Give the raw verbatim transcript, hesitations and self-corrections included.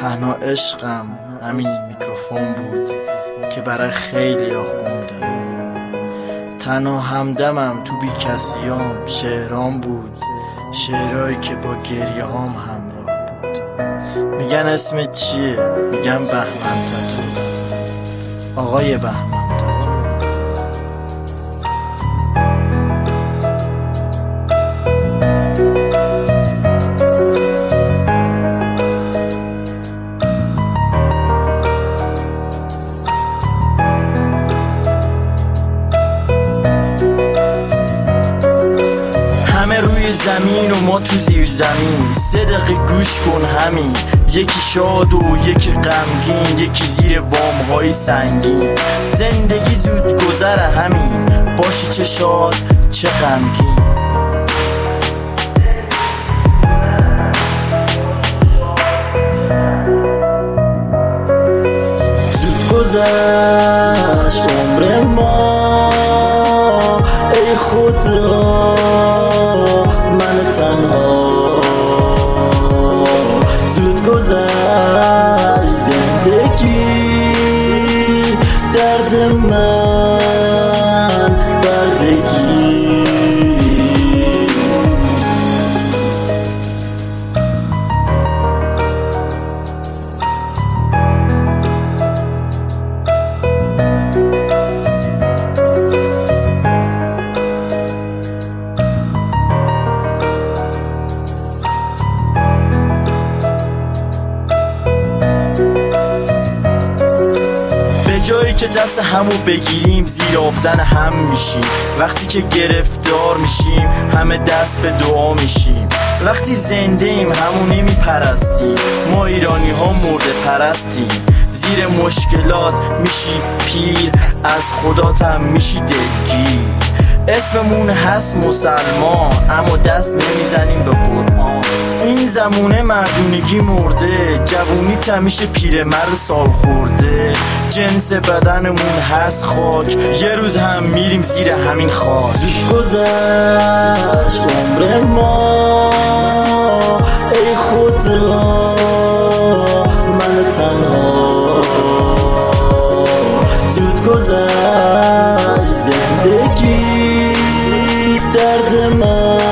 تنها عشقم همین میکروفون بود که برای خیلی ها خوندم. تنها همدمم تو بی کسیام شعرام بود، شعرهایی که با گریه هام همراه بود. میگن اسم چیه؟ میگن بهمن تتو، آقای بهمن تتو. روی زمین و ما تو زیر زمین، سه دقیقه گوش کن همین. یکی شاد و یکی غمگین، یکی زیر وامهای سنگین. زندگی زود گذره همین، باشی چه شاد چه غمگین. زود گذشت عمر ما ای خدا، من تنها. زود گذشت زندگی، درد من بردگی. جایی که دست همو بگیریم زیر آبزن هم میشیم. وقتی که گرفتار میشیم همه دست به دعا میشیم. وقتی زنده ایم همو نمیپرستیم، ما ایرانی ها مرده پرستیم. زیر مشکلات میشی پیر، از خداتم میشی دلگیر. اسممون هست مسلمان اما دست نمیزنیم به قرآن. این زمونه مردونگی مرده، جوونی تمیشه پیرمرد سال خورده. جنس بدنمون هست خاک، یه روز هم میریم زیر همین خاک. زود گذشت عمر ما ای خدا، من تنها. زود گذشت زندگی، درد من